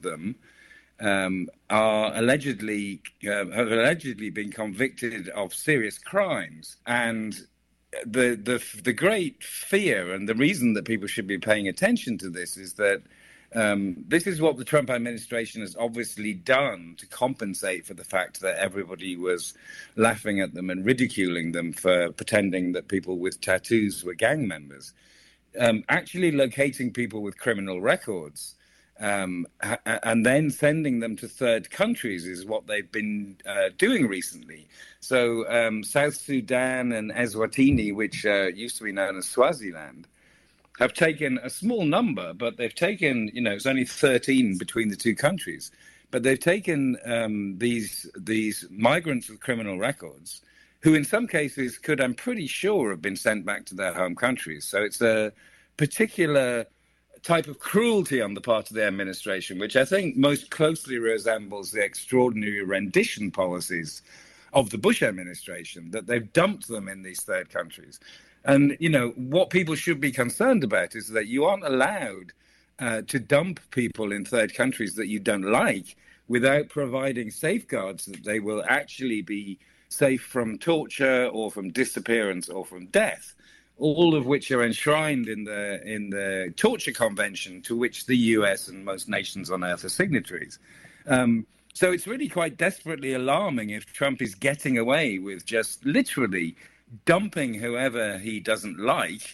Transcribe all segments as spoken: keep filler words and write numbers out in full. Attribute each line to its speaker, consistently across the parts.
Speaker 1: them um, are allegedly uh, have allegedly been convicted of serious crimes. And the the the great fear and the reason that people should be paying attention to this is that um, this is what the Trump administration has obviously done to compensate for the fact that everybody was laughing at them and ridiculing them for pretending that people with tattoos were gang members. Um, actually locating people with criminal records um, and then sending them to third countries is what they've been uh, doing recently. So um, South Sudan and Eswatini, which uh, used to be known as Swaziland, have taken a small number, but they've taken, you know, it's only thirteen between the two countries, but they've taken um, these these migrants with criminal records, who in some cases could, I'm pretty sure, have been sent back to their home countries. So it's a particular type of cruelty on the part of the administration, which I think most closely resembles the extraordinary rendition policies of the Bush administration, that they've dumped them in these third countries. And, you know, what people should be concerned about is that you aren't allowed uh, to dump people in third countries that you don't like without providing safeguards that they will actually be safe from torture or from disappearance or from death, all of which are enshrined in the in the Torture Convention, to which the U S and most nations on earth are signatories. Um, so it's really quite desperately alarming if Trump is getting away with just literally dumping whoever he doesn't like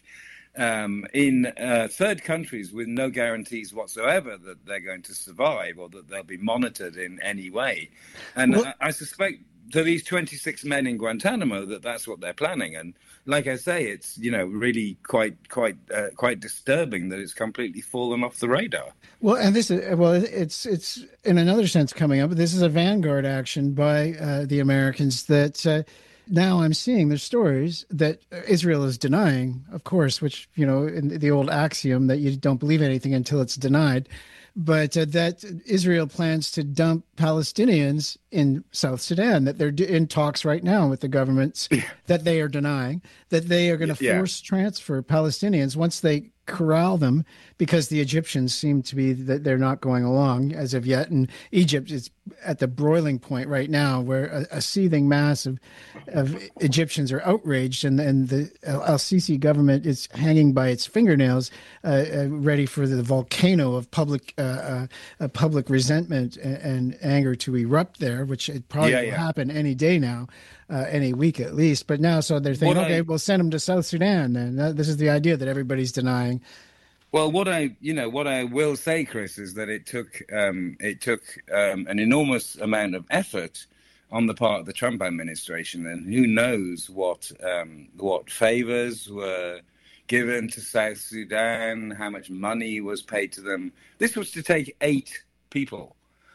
Speaker 1: um, in uh, third countries with no guarantees whatsoever that they're going to survive or that they'll be monitored in any way. And well, I, I suspect for these twenty-six men in Guantanamo that that's what they're planning. And like I say, it's, you know, really quite quite uh, quite disturbing that it's completely fallen off the radar.
Speaker 2: Well, and this is well, it's it's in another sense coming up. This is a vanguard action by uh, the Americans that. Uh, Now I'm seeing there's stories that Israel is denying, of course, which, you know, in the old axiom that you don't believe anything until it's denied, but uh, that Israel plans to dump Palestinians in South Sudan, that they're in talks right now with the governments that they are denying, that they are going to yeah. force transfer Palestinians once they corral them, because the Egyptians seem to be that they're not going along as of yet. And Egypt is at the broiling point right now, where a, a seething mass of, of Egyptians are outraged, and, and the Al-Sisi government is hanging by its fingernails, uh, uh, ready for the volcano of public uh, uh, uh, public resentment and, and anger to erupt there, which it probably yeah, will yeah. happen any day now. Uh, any week at least. But now, so they're thinking, what okay, I, we'll send them to South Sudan then. That, this is the idea that everybody's denying.
Speaker 1: Well, what I, you know, what I will say, Chris, is that it took um, it took um, an enormous amount of effort on the part of the Trump administration, and who knows what um, what favors were given to South Sudan, how much money was paid to them. This was to take eight people.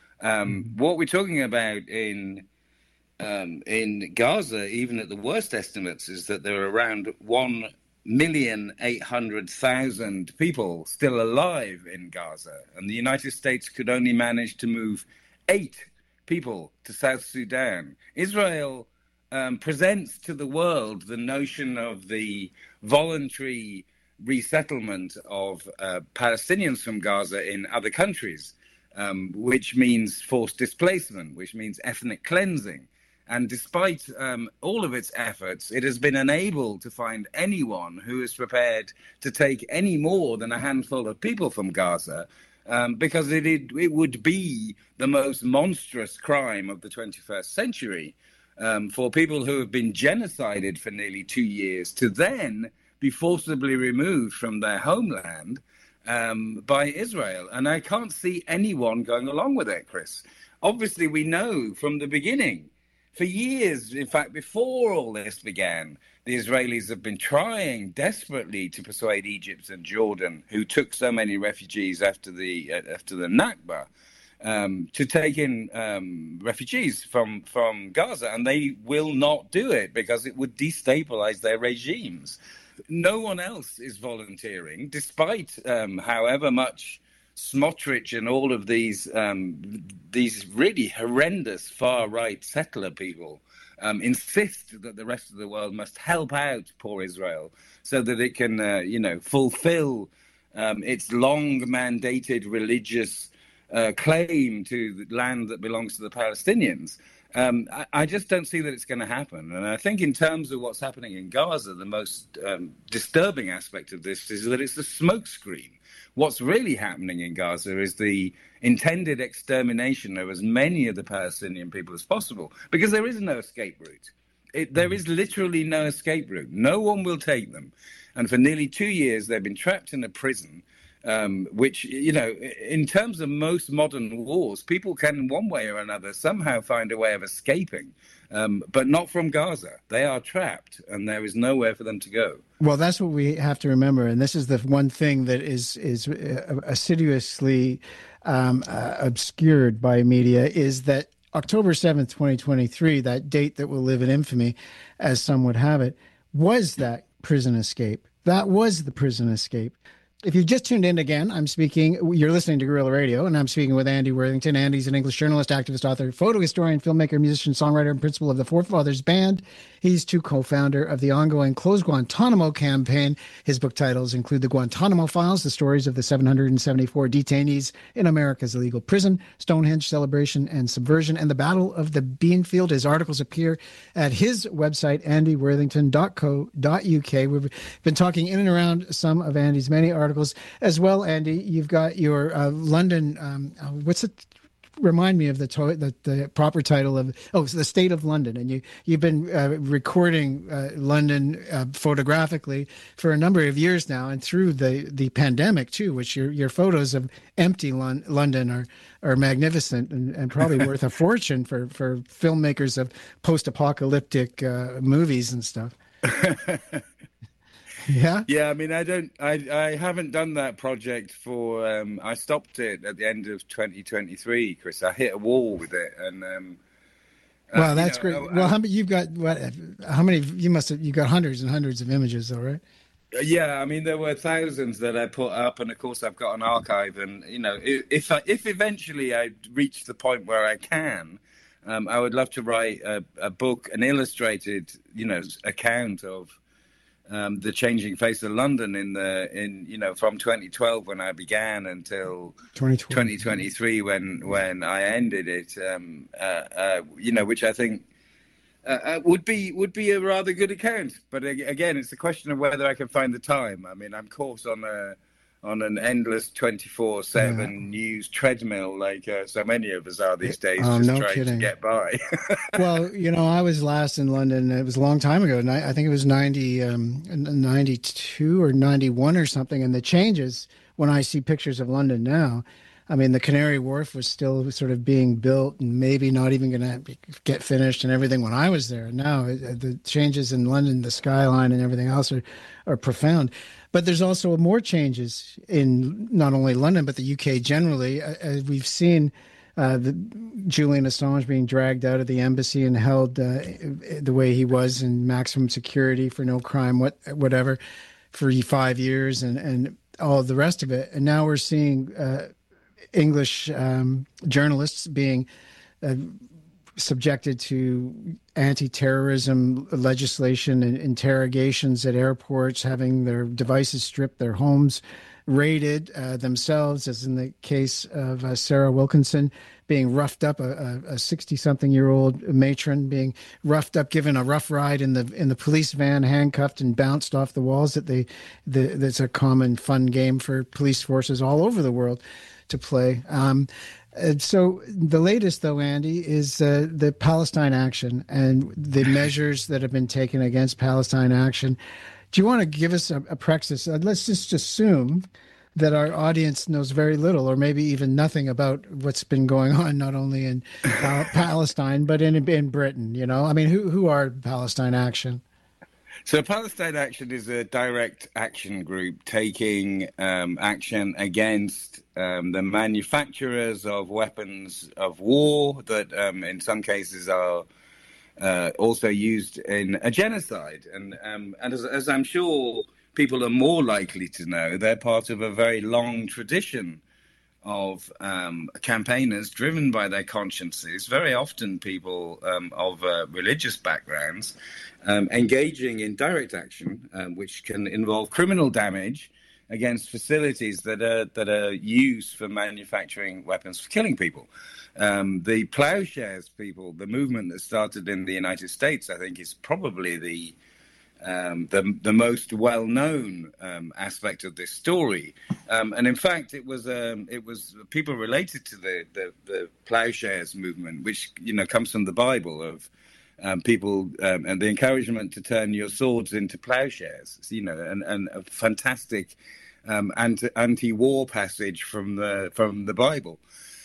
Speaker 1: Um, mm-hmm. What we're talking about in Um, in Gaza, even at the worst estimates, is that there are around one million eight hundred thousand people still alive in Gaza. And the United States could only manage to move eight people to South Sudan. Israel um, presents to the world the notion of the voluntary resettlement of uh, Palestinians from Gaza in other countries, um, which means forced displacement, which means ethnic cleansing. And despite um, all of its efforts, it has been unable to find anyone who is prepared to take any more than a handful of people from Gaza, um, because it, it, it would be the most monstrous crime of the twenty-first century um, for people who have been genocided for nearly two years to then be forcibly removed from their homeland um, by Israel. And I can't see anyone going along with it, Chris. Obviously, we know from the beginning, for years, in fact, before all this began, the Israelis have been trying desperately to persuade Egypt and Jordan, who took so many refugees after the uh, after the Nakba, um, to take in um, refugees from, from Gaza, and they will not do it because it would destabilize their regimes. No one else is volunteering, despite um, however much Smotrich and all of these um, these really horrendous far-right settler people um, insist that the rest of the world must help out poor Israel so that it can, uh, you know, fulfill um, its long-mandated religious uh, claim to the land that belongs to the Palestinians. Um, I, I just don't see that it's going to happen. And I think in terms of what's happening in Gaza, the most um, disturbing aspect of this is that it's the smokescreen. What's really happening in Gaza is the intended extermination of as many of the Palestinian people as possible, because there is no escape route. It, there is literally no escape route. No one will take them. And for nearly two years, they've been trapped in a prison, um, which, you know, in terms of most modern wars, people can, one way or another, somehow find a way of escaping, um, but not from Gaza. They are trapped, and there is nowhere for them to go.
Speaker 2: Well, that's what we have to remember, and this is the one thing that is is assiduously um, uh, obscured by media, is that October seventh, twenty twenty-three, that date that will live in infamy, as some would have it, was that prison escape. That was the prison escape. If you've just tuned in again, I'm speaking, you're listening to Guerrilla Radio, and I'm speaking with Andy Worthington. Andy's an English journalist, activist, author, photo historian, filmmaker, musician, songwriter, and principal of the Forefathers Band. He's too co-founder of the ongoing Close Guantanamo campaign. His book titles include The Guantanamo Files, the stories of the seven hundred seventy-four detainees in America's illegal prison, Stonehenge, Celebration and Subversion, and The Battle of the Beanfield. His articles appear at his website, andy worthington dot co dot u k. We've been talking in and around some of Andy's many articles. As well, Andy, you've got your uh, London, um, uh, what's it? Remind me of the, to- the the proper title of, oh, it's The State of London. And you, you've been uh, recording uh, London uh, photographically for a number of years now, and through the, the pandemic, too, which your your photos of empty Lon- London are are magnificent and, and probably worth a fortune for, for filmmakers of post-apocalyptic uh, movies and stuff. Yeah.
Speaker 1: Yeah. I mean, I don't, I, I haven't done that project for, um, I stopped it at the end of twenty twenty-three, Chris. I hit a wall with it. And, um,
Speaker 2: well,
Speaker 1: uh,
Speaker 2: that's
Speaker 1: you know,
Speaker 2: great.
Speaker 1: I,
Speaker 2: well, how many, you've got, what, how many, you must have, you got hundreds and hundreds of images though, right?
Speaker 1: Yeah. I mean, there were thousands that I put up, and of course I've got an archive, and, you know, if I, if eventually I reach the point where I can, um, I would love to write a, a book, an illustrated, you know, account of, Um, the changing face of London in the in you know from twenty twelve when I began until twenty twenty-three when when I ended it. Um, uh, uh, you know, which I think uh, uh, would be would be a rather good account. But again, it's a question of whether I can find the time. I mean, I'm caught on a on an endless twenty-four seven yeah. news treadmill, like uh, so many of us are these days,
Speaker 2: oh,
Speaker 1: just
Speaker 2: no
Speaker 1: trying
Speaker 2: kidding.
Speaker 1: to get by.
Speaker 2: Well, you know, I was last in London. It was a long time ago. I think it was ninety, um, ninety-two or ninety-one or something. And the changes, when I see pictures of London now, I mean, the Canary Wharf was still sort of being built and maybe not even going to get finished and everything when I was there. Now, the changes in London, the skyline and everything else are, are profound. But there's also more changes in not only London, but the U K generally. As we've seen uh, the, Julian Assange being dragged out of the embassy and held uh, the way he was in maximum security for no crime, what, whatever, for five years and, and all of the rest of it. And now we're seeing uh, English um, journalists being uh, subjected to anti-terrorism legislation and interrogations at airports, having their devices stripped, their homes raided uh, themselves, as in the case of uh, Sarah Wilkinson being roughed up, a sixty-something-year-old matron being roughed up, given a rough ride in the in the police van, handcuffed and bounced off the walls. That they, the, that's a common fun game for police forces all over the world to play. Um, And so the latest, though, Andy, is uh, the Palestine Action and the measures that have been taken against Palestine Action. Do you want to give us a, a praxis? Uh, let's just assume that our audience knows very little or maybe even nothing about what's been going on, not only in uh, Palestine, but in in Britain. You know, I mean, who who are Palestine Action?
Speaker 1: So Palestine Action is a direct action group taking um, action against um, the manufacturers of weapons of war that um, in some cases are uh, also used in a genocide. And, um, and as, as I'm sure people are more likely to know, they're part of a very long tradition of um, campaigners driven by their consciences, very often people um, of uh, religious backgrounds, um, engaging in direct action, um, which can involve criminal damage against facilities that are that are used for manufacturing weapons for killing people. Um, the Plowshares people, the movement that started in the United States, I think, is probably the um, the, the most well-known um, aspect of this story. Um, and in fact, it was um, it was people related to the, the the Plowshares movement, which you know comes from the Bible of. Um, people um, and the encouragement to turn your swords into plowshares, you know, and, and a fantastic um, anti, anti-war passage from the from the Bible.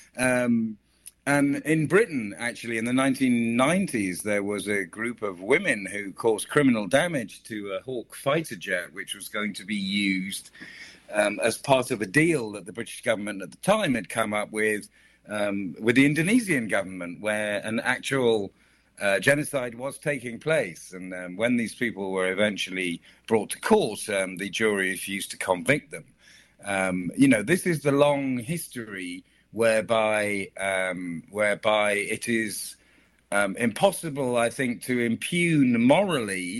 Speaker 1: Um, and in Britain, actually, in the nineteen nineties, there was a group of women who caused criminal damage to a Hawk fighter jet, which was going to be used um, as part of a deal that the British government at the time had come up with um, with the Indonesian government, where an actual Uh, genocide was taking place, and um, when these people were eventually brought to court, um, the jury refused to convict them. Um, you know, this is the long history whereby um, whereby it is um, impossible, I think, to impugn morally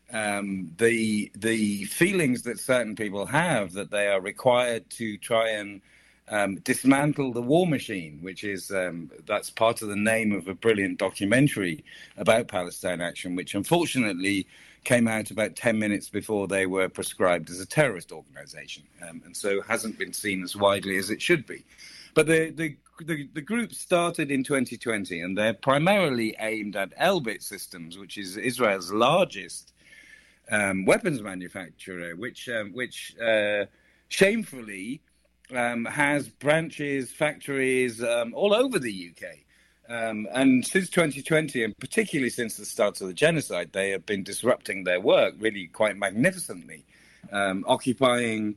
Speaker 1: um, the the feelings that certain people have that they are required to try and Um, dismantle the war machine, which is um, that's part of the name of a brilliant documentary about Palestine Action, which unfortunately came out about ten minutes before they were prescribed as a terrorist organization, um, and so hasn't been seen as widely as it should be. But the the the, the group started in twenty twenty, and they're primarily aimed at Elbit Systems, which is Israel's largest um, weapons manufacturer, which um, which uh, shamefully. Um, has branches, factories um, all over the U K. Um, and since twenty twenty, and particularly since the start of the genocide, they have been disrupting their work really quite magnificently, um, occupying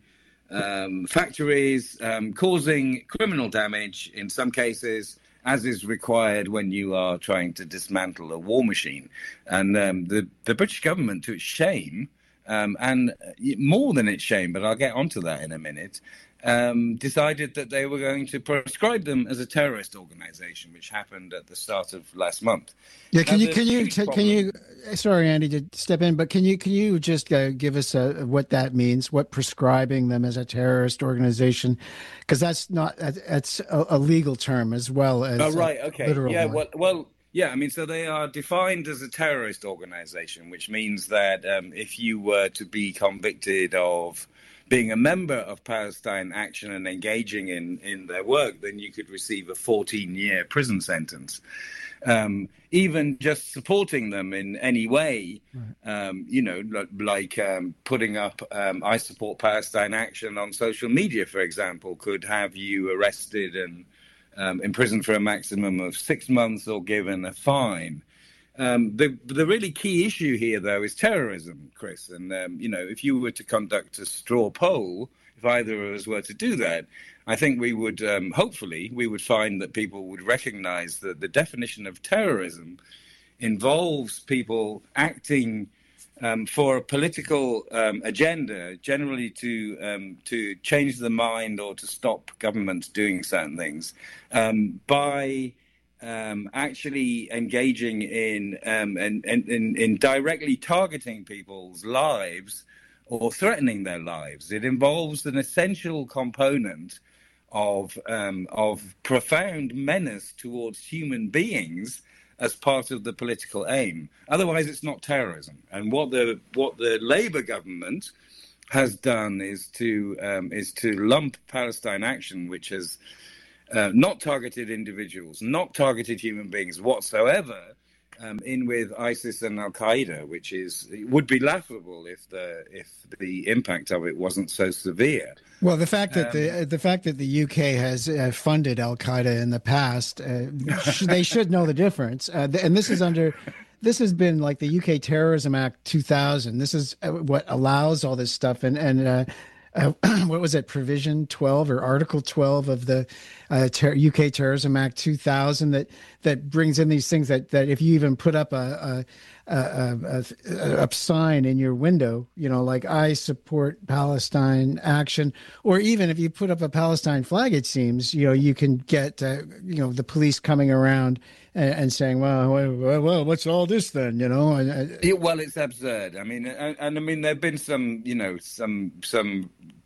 Speaker 1: um, factories, um, causing criminal damage in some cases, as is required when you are trying to dismantle a war machine. And um, the, the British government, to its shame, um, and more than its shame, but I'll get onto that in a minute, Um, decided that they were going to prescribe them as a terrorist organization, which happened at the start of last month.
Speaker 2: Yeah, can now, you can you t- can you? Sorry, Andy, to step in, but can you can you just uh, give us a, what that means? What prescribing them as a terrorist organization? Because that's not that's a, a legal term as well as
Speaker 1: oh right, okay, yeah,
Speaker 2: one.
Speaker 1: well, well, yeah, I mean, so they are defined as a terrorist organization, which means that um, if you were to be convicted of being a member of Palestine Action and engaging in, in their work, then you could receive a fourteen-year prison sentence. Um, even just supporting them in any way, right. um, you know, like um, putting up um, I Support Palestine Action on social media, for example, could have you arrested and um, imprisoned for a maximum of six months or given a fine. Um, the the really key issue here, though, is terrorism, Chris. And, um, you know, if you were to conduct a straw poll, if either of us were to do that, I think we would, um, hopefully, we would find that people would recognize that the definition of terrorism involves people acting um, for a political um, agenda, generally to um, to change the mind or to stop governments doing certain things um, by... Um, actually engaging in um, and, and, and in directly targeting people's lives or threatening their lives. It involves an essential component of um, of profound menace towards human beings as part of the political aim. Otherwise, it's not terrorism. And what the what the Labour government has done is to um, is to lump Palestine Action, which has Uh, not targeted individuals, not targeted human beings whatsoever, um, in with ISIS and Al Qaeda, which is it would be laughable if the if the impact of it wasn't so severe.
Speaker 2: Well, the fact that um, the the fact that the U K has uh, funded Al Qaeda in the past, uh, they should know the difference. Uh, and this is under. This has been like the U K Terrorism Act two thousand. This is what allows all this stuff, and and. Uh, Uh, what was it, Provision twelve or Article twelve of the uh, ter- U K Terrorism Act two thousand that that brings in these things that, that if you even put up a a, a, a a sign in your window, you know, like I support Palestine Action, or even if you put up a Palestine flag, it seems, you know, you can get, uh, you know, the police coming around and, and saying, well, well, well, what's all this then, you know?
Speaker 1: Yeah, well, it's absurd. I mean, and, and I mean, there have been some, you know, some some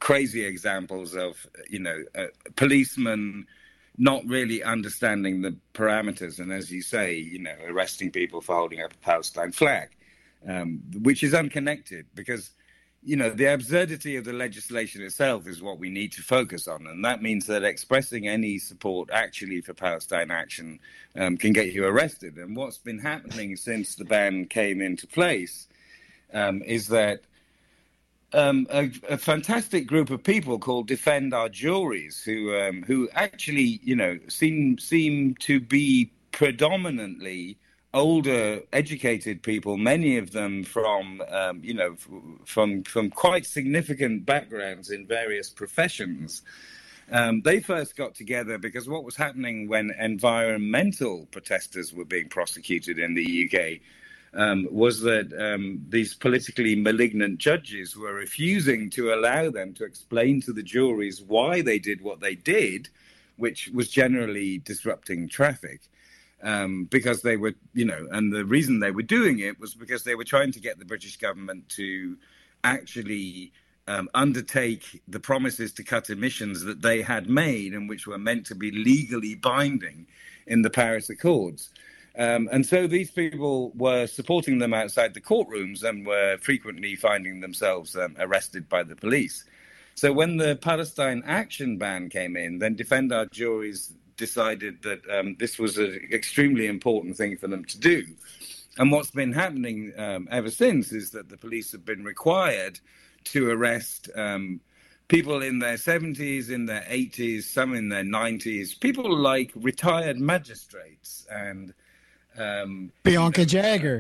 Speaker 1: crazy examples of, you know, uh, policemen not really understanding the parameters, and as you say, you know, arresting people for holding up a Palestine flag, um, which is unconnected, because, you know, the absurdity of the legislation itself is what we need to focus on, and that means that expressing any support actually for Palestine action um, can get you arrested. And what's been happening since the ban came into place um, is that Um, a, a fantastic group of people called Defend Our Juries, who um, who actually, you know, seem seem to be predominantly older, educated people. Many of them from, um, you know, from from quite significant backgrounds in various professions. Um, they first got together because what was happening when environmental protesters were being prosecuted in the U K. Um, was that um, these politically malignant judges were refusing to allow them to explain to the juries why they did what they did, which was generally disrupting traffic, um, because they were, you know, and the reason they were doing it was because they were trying to get the British government to actually um, undertake the promises to cut emissions that they had made and which were meant to be legally binding in the Paris Accords. Um, and so these people were supporting them outside the courtrooms and were frequently finding themselves um, arrested by the police. So when the Palestine action ban came in, then Defend Our Juries decided that um, this was an extremely important thing for them to do. And what's been happening um, ever since is that the police have been required to arrest um, people in their seventies, in their eighties, some in their nineties, people like retired magistrates and Um,
Speaker 2: Bianca you know, Jagger.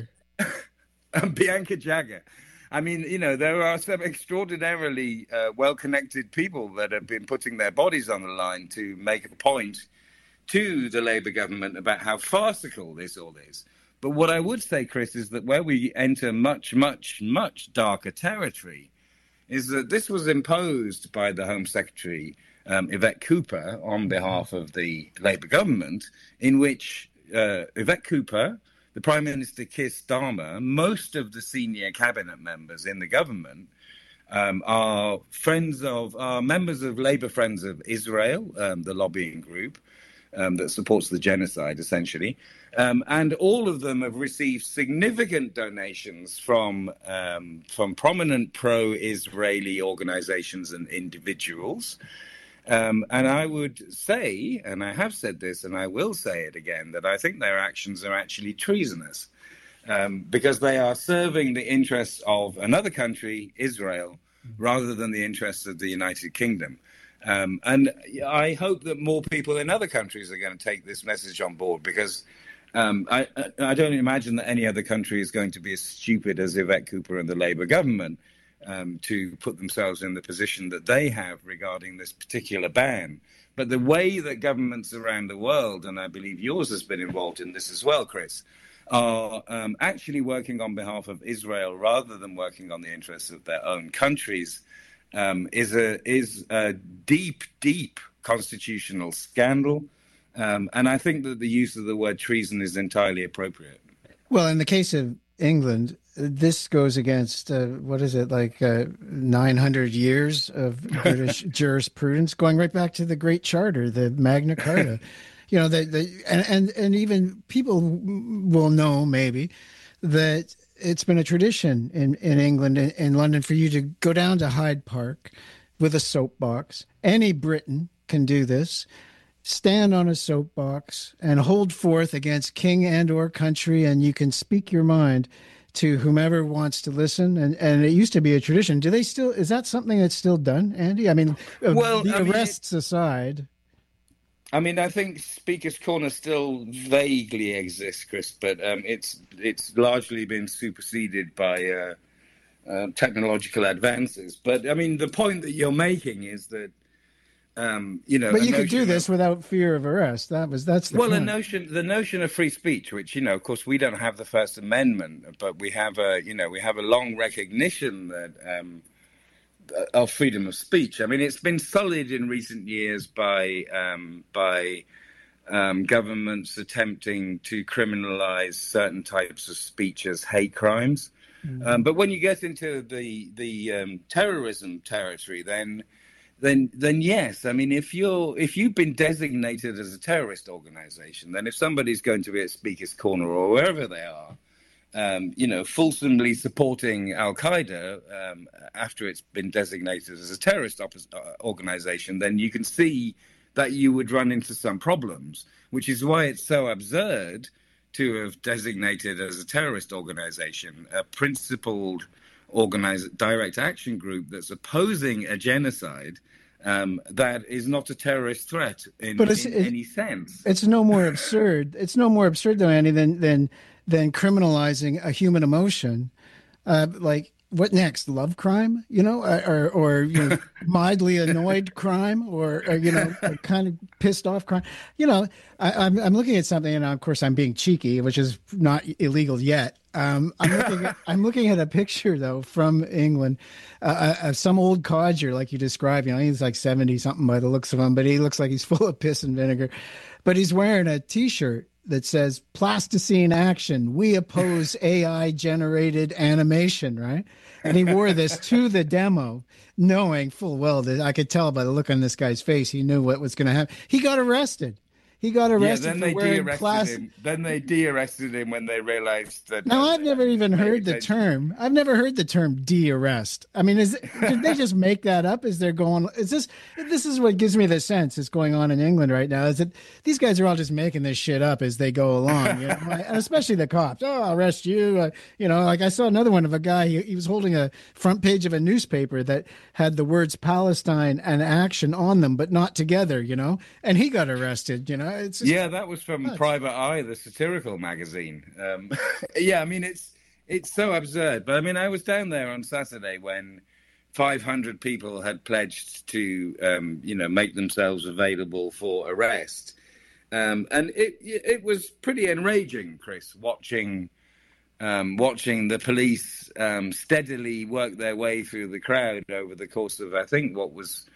Speaker 1: Bianca Jagger. I mean, you know, there are some extraordinarily uh, well-connected people that have been putting their bodies on the line to make a point to the Labour government about how farcical this all is. But what I would say, Chris, is that where we enter much, much, much darker territory is that this was imposed by the Home Secretary, um, Yvette Cooper, on behalf of the Labour government, in which Uh, Yvette Cooper, the Prime Minister Keir Starmer, most of the senior cabinet members in the government um, are friends of, are members of Labour Friends of Israel, um, the lobbying group um, that supports the genocide, essentially. Um, and all of them have received significant donations from um, from prominent pro-Israeli organizations and individuals. Um, and I would say, and I have said this, and I will say it again, that I think their actions are actually treasonous, um, because they are serving the interests of another country, Israel, rather than the interests of the United Kingdom. Um, and I hope that more people in other countries are going to take this message on board, because um, I, I don't imagine that any other country is going to be as stupid as Yvette Cooper and the Labour government Um, to put themselves in the position that they have regarding this particular ban. But the way that governments around the world, and I believe yours has been involved in this as well, Chris, are um, actually working on behalf of Israel rather than working on the interests of their own countries um, is a is a deep, deep constitutional scandal. Um, and I think that the use of the word treason is entirely appropriate.
Speaker 2: Well, in the case of England, this goes against, uh, what is it, like uh, nine hundred years of British jurisprudence, going right back to the Great Charter, the Magna Carta. You know, the, the, and, and, and even people will know maybe that it's been a tradition in, in England and in London for you to go down to Hyde Park with a soapbox. Any Briton can do this. Stand on a soapbox and hold forth against king and or country, and you can speak your mind to whomever wants to listen. And, and it used to be a tradition. Do they still, is that something that's still done, Andy? I mean, well, the I arrests mean, it, aside.
Speaker 1: I mean, I think Speaker's Corner still vaguely exists, Chris, but um, it's it's largely been superseded by uh, uh, technological advances. But I mean, the point that you're making is that Um, you know,
Speaker 2: but you could do this of, without fear of arrest. That was that's the
Speaker 1: well,
Speaker 2: point.
Speaker 1: the notion, the notion of free speech, which, you know, of course, we don't have the First Amendment, but we have a, you know, we have a long recognition that um, of freedom of speech. I mean, it's been sullied in recent years by um, by um, governments attempting to criminalize certain types of speech as hate crimes.
Speaker 2: Mm-hmm.
Speaker 1: Um, but when you get into the the um, terrorism territory, then then then yes, I mean, if you're if you've been designated as a terrorist organization, then if somebody's going to be at Speaker's Corner or wherever they are, um, you know, fulsomely supporting Al Qaeda um, after it's been designated as a terrorist op- uh, organization, then you can see that you would run into some problems, which is why it's so absurd to have designated as a terrorist organization a principled organize, direct action group that's opposing a genocide um, that is not a terrorist threat in,
Speaker 2: but it's,
Speaker 1: in
Speaker 2: it,
Speaker 1: any sense.
Speaker 2: It's no more absurd. It's no more absurd, though, Andy, than than than criminalizing a human emotion. Uh, like, what next? Love crime, you know, or or you know, mildly annoyed crime, or, or you know, a kind of pissed off crime. You know, I, I'm I'm looking at something, and of course I'm being cheeky, which is not illegal yet. Um, I'm looking at, I'm looking at a picture though from England, uh, uh, some old codger like you described. You know, he's like seventy something by the looks of him, but he looks like he's full of piss and vinegar. But he's wearing a T-shirt that says "Plasticine Action. We oppose A I generated animation." Right, and he wore this to the demo, knowing full well that I could tell by the look on this guy's face, he knew what was going to happen. He got arrested. He got arrested
Speaker 1: yeah, then
Speaker 2: for
Speaker 1: they
Speaker 2: wearing
Speaker 1: de-arrested
Speaker 2: plastic.
Speaker 1: him. Then they de-arrested him when they realized that.
Speaker 2: Now,
Speaker 1: uh,
Speaker 2: I've never even heard the
Speaker 1: attention.
Speaker 2: term. I've never heard the term de-arrest. I mean, is did they just make that up? Is there going? Is this? This is what gives me the sense is going on in England right now. Is that these guys are all just making this shit up as they go along, you know? And especially the cops. Oh, I'll arrest you. Uh, you know, like I saw another one of a guy. He, he was holding a front page of a newspaper that had the words Palestine and action on them, but not together. You know, and he got arrested. You know, it's just,
Speaker 1: yeah, that was from
Speaker 2: nuts.
Speaker 1: Private Eye, the satirical magazine. Um, yeah, I mean, it's it's so absurd. But I mean, I was down there on Saturday when five hundred people had pledged to, um, you know, make themselves available for arrest, um, and it it was pretty enraging, Chris, watching um, watching the police um, steadily work their way through the crowd over the course of, I think, what was.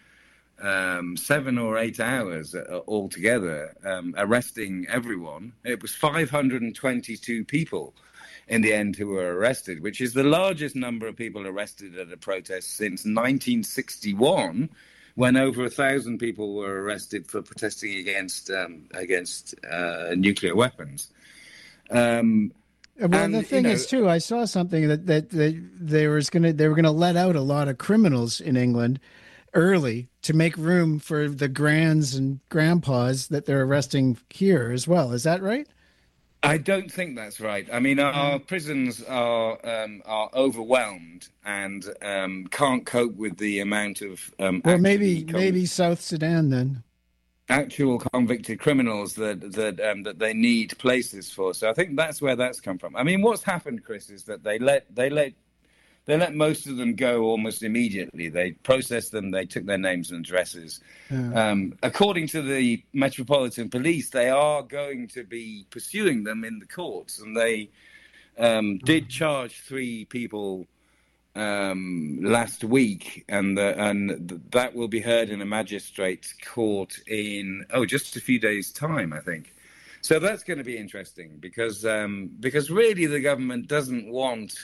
Speaker 1: Um, seven or eight hours uh, altogether, um, arresting everyone. It was five hundred twenty-two people in the end who were arrested, which is the largest number of people arrested at a protest since nineteen sixty-one, when over a thousand people were arrested for protesting against um, against uh, nuclear weapons. Um,
Speaker 2: Well,
Speaker 1: and,
Speaker 2: the thing
Speaker 1: you know,
Speaker 2: is, too, I saw something that that, that they was going to they were going to let out a lot of criminals in England early to make room for the grands and grandpas that they're arresting here as well. Is that right?
Speaker 1: I don't think that's right. I mean, our, our prisons are um, are overwhelmed and um, can't cope with the amount of um,
Speaker 2: Well, maybe
Speaker 1: con-
Speaker 2: maybe South Sudan then.
Speaker 1: actual convicted criminals that that um, that they need places for. So I think that's where that's come from. I mean, what's happened, Chris, is that they let they let. They let most of them go almost immediately. They processed them. They took their names and addresses. Yeah. Um, according to the Metropolitan Police, they are going to be pursuing them in the courts. And they um, did charge three people um, last week. And, the, and that will be heard in a magistrate's court in, oh, just a few days' time, I think. So that's going to be interesting because um, because really the government doesn't want...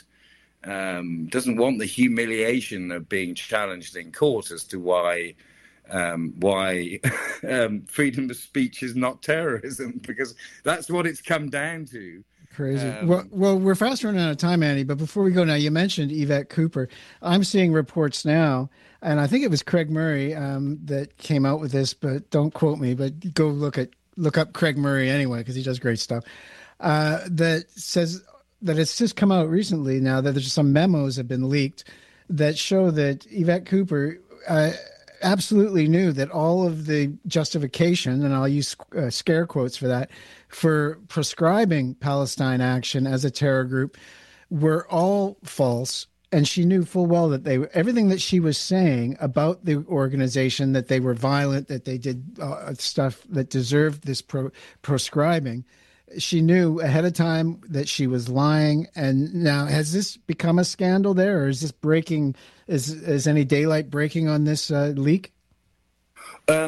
Speaker 1: Um, doesn't want the humiliation of being challenged in court as to why um, why um, freedom of speech is not terrorism, because that's what it's come down to.
Speaker 2: Crazy.
Speaker 1: Um,
Speaker 2: well, well, we're fast running out of time, Andy. But before we go now, you mentioned Yvette Cooper. I'm seeing reports now, and I think it was Craig Murray um, that came out with this. But don't quote me. But go look at look up Craig Murray anyway, because he does great stuff. Uh, that says. That it's just come out recently now that there's some memos have been leaked that show that Yvette Cooper uh, absolutely knew that all of the justification, and I'll use uh, scare quotes for that, for prescribing Palestine Action as a terror group were all false. And she knew full well that they everything that she was saying about the organization, that they were violent, that they did uh, stuff that deserved this pro- proscribing. She knew ahead of time that she was lying. And now, has this become a scandal there, or is this breaking? Is is any daylight breaking on this uh, leak?
Speaker 1: Um,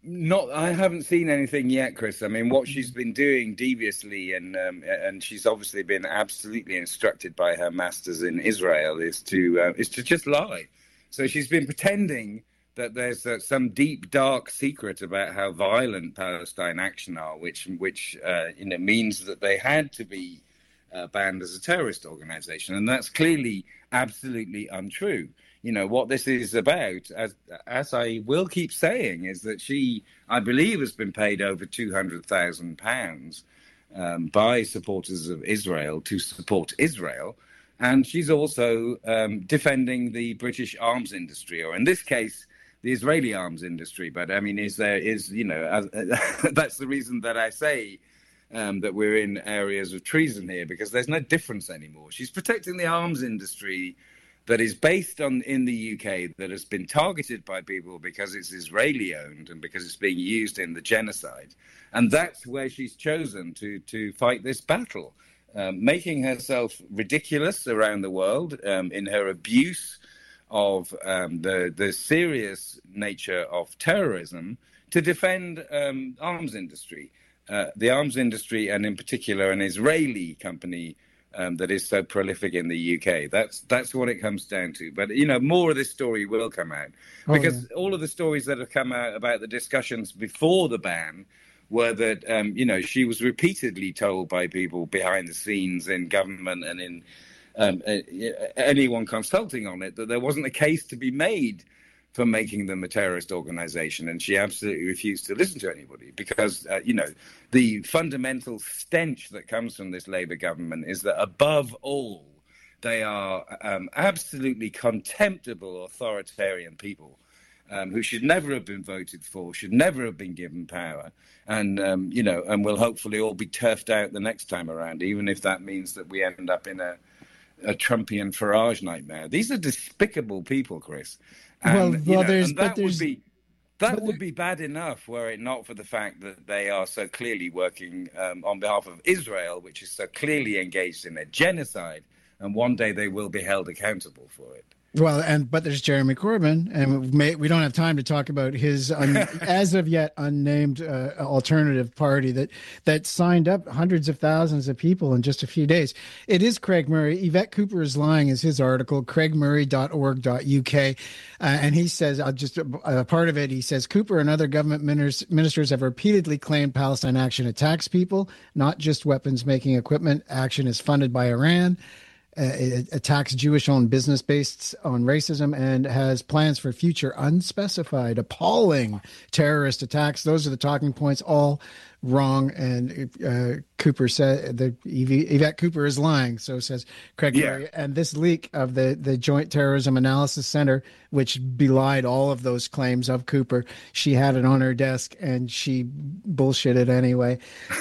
Speaker 1: Not, I haven't seen anything yet, Chris. I mean, what she's been doing deviously, and um, and she's obviously been absolutely instructed by her masters in Israel, is to uh, is to just lie. So she's been pretending that there's uh, some deep, dark secret about how violent Palestine Action are, which which uh, you know means that they had to be uh, banned as a terrorist organization, and that's clearly absolutely untrue. You know, what this is about, as as I will keep saying, is that she, I believe, has been paid over two hundred thousand pounds um, by supporters of Israel to support Israel. And she's also um, defending the British arms industry, or in this case, the Israeli arms industry. But I mean, is there is, you know, uh, that's the reason that I say um, that we're in areas of treason here, because there's no difference anymore. She's protecting the arms industry that is based on in the U K, that has been targeted by people because it's Israeli owned and because it's being used in the genocide. And that's where she's chosen to to fight this battle, um, making herself ridiculous around the world um, in her abuse of um, the, the serious nature of terrorism to defend um, arms industry. Uh, the arms industry, and in particular an Israeli company Um, that is so prolific in the U K. That's that's what it comes down to. But, you know, more of this story will come out. Because oh, yeah. all of the stories that have come out about the discussions before the ban were that, um, you know, she was repeatedly told by people behind the scenes in government and in um, uh, anyone consulting on it that there wasn't a case to be made for making them a terrorist organization, and she absolutely refused to listen to anybody because, uh, you know, the fundamental stench that comes from this Labour government is that above all, they are um, absolutely contemptible authoritarian people um, who should never have been voted for, should never have been given power, and, um, you know, and will hopefully all be turfed out the next time around, even if that means that we end up in a, a Trumpian Farage nightmare. These are despicable people, Chris. And,
Speaker 2: well, well, know, there's,
Speaker 1: and that
Speaker 2: but there's,
Speaker 1: would be that
Speaker 2: but
Speaker 1: would be bad enough were it not for the fact that they are so clearly working um, on behalf of Israel, which is so clearly engaged in a genocide, and one day they will be held accountable for it.
Speaker 2: Well, and but there's Jeremy Corbyn, and we, may, we don't have time to talk about his un, as of yet unnamed uh, alternative party that that signed up hundreds of thousands of people in just a few days. It is Craig Murray. Yvette Cooper is Lying is his article, craig murray dot org dot U K, uh, and he says, I'll just uh, part of it. He says Cooper and other government ministers, ministers have repeatedly claimed Palestine Action attacks people, not just weapons making equipment. Action is funded by Iran. Uh, it attacks Jewish-owned business based on racism and has plans for future unspecified, appalling terrorist attacks. Those are the talking points, all wrong. And uh, Cooper said, the Yvette Cooper is lying, so says Craig
Speaker 1: yeah.
Speaker 2: Murray. And this leak of the, the Joint Terrorism Analysis Center, which belied all of those claims of Cooper, she had it on her desk and she bullshitted anyway.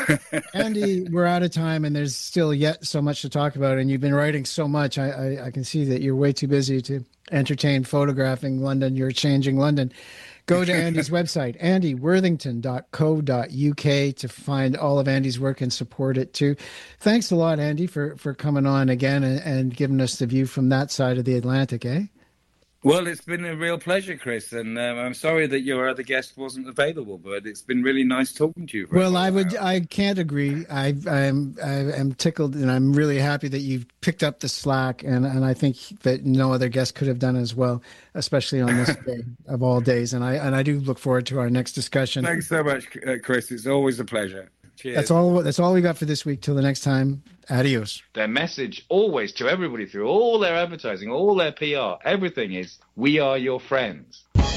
Speaker 2: Andy, we're out of time and there's still yet so much to talk about. And you've been writing so much. I, I, I can see that you're way too busy to entertain photographing London. You're changing London. Go to Andy's website, andy worthington dot co dot U K, to find all of Andy's work and support it too. Thanks a lot, Andy, for, for coming on again and, and giving us the view from that side of the Atlantic, eh?
Speaker 1: Well, it's been a real pleasure, Chris, and um, I'm sorry that your other guest wasn't available, but it's been really nice talking to you.
Speaker 2: Well, I would, I can't agree. I, I'm, I am tickled, and I'm really happy that you've picked up the slack, and, and I think that no other guest could have done as well, especially on this day of all days. And I, and I do look forward to our next discussion.
Speaker 1: Thanks so much, uh, Chris. It's always a pleasure. Cheers.
Speaker 2: That's all. That's all we got for this week. Till the next time. Adios.
Speaker 1: Their message always to everybody through all their advertising, all their P R, everything is, we are your friends.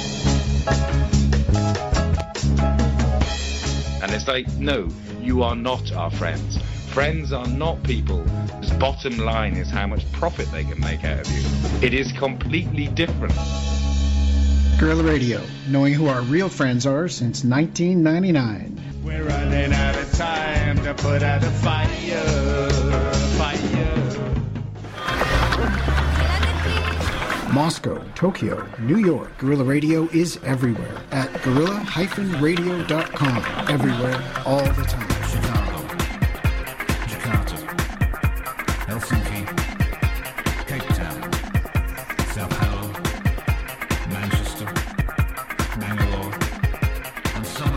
Speaker 1: And it's like, no, you are not our friends. Friends are not people whose bottom line is how much profit they can make out of you. It is completely different.
Speaker 2: Guerrilla Radio, knowing who our real friends are since nineteen ninety-nine.
Speaker 3: We're running out of time to put out a fire, fire.
Speaker 2: Moscow, Tokyo, New York. Guerrilla Radio is everywhere at guerrilla dash radio dot com. Everywhere, all the time.
Speaker 4: Chicago, Jakarta, Helsinki, Cape Town, Sao Paulo, Manchester, Bangalore, and so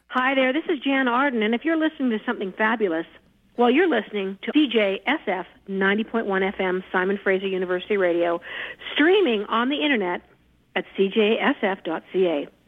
Speaker 5: Hi there, this is Jan Arden, and if you're listening to something fabulous, well, you're listening to C J S F ninety point one F M, Simon Fraser University Radio, streaming on the internet at c j s f dot c a.